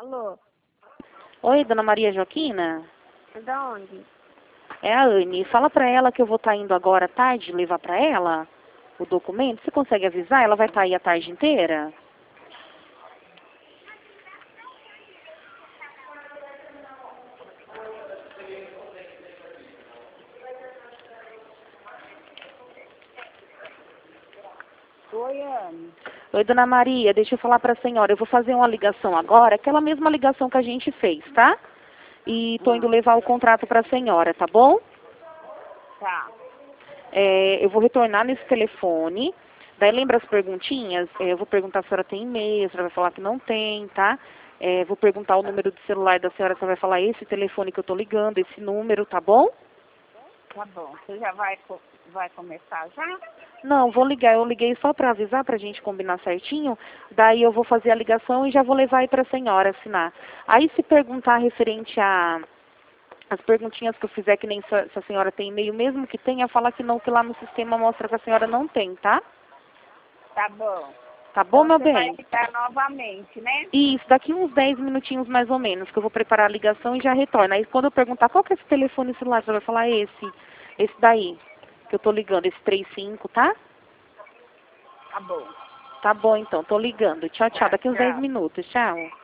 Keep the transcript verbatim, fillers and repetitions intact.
Alô? Oi, dona Maria Joaquina? Da onde? É a Anne. Fala pra ela que eu vou estar indo agora à tarde levar pra ela o documento. Você consegue avisar? Ela vai estar aí a tarde inteira? Oi, Anne. Oi, dona Maria, deixa eu falar pra senhora. Eu vou fazer uma ligação agora, aquela mesma ligação que a gente fez, tá? E tô indo Ah, levar o contrato pra senhora, tá bom? tá. É, eu vou retornar nesse telefone. Daí lembra as perguntinhas? É, eu vou perguntar se a senhora tem e-mail, a senhora vai falar que não tem, tá? É, vou perguntar o número do celular da senhora, a senhora vai falar esse telefone que eu tô ligando, esse número, tá bom? Tá bom. Você já vai, co- vai começar já? Não, vou ligar. Eu liguei só pra avisar, pra gente combinar certinho. Daí eu vou fazer a ligação e já vou levar aí pra senhora assinar. Aí se perguntar referente a as perguntinhas que eu fizer, que nem se a se a senhora tem e-mail, mesmo que tenha, fala que não, que lá no sistema mostra que a senhora não tem, tá? Tá bom. Tá bom, Então meu você vai bem? ligar novamente, né? Isso, daqui uns dez minutinhos mais ou menos, que eu vou preparar a ligação e já retorno. Aí quando eu perguntar qual que é esse telefone celular, você vai falar esse, esse daí, que eu tô ligando, esse trinta e cinco, tá? Tá bom. Tá bom então, tô ligando. Tchau, tchau. Tá, Daqui uns dez tchau. minutos, tchau.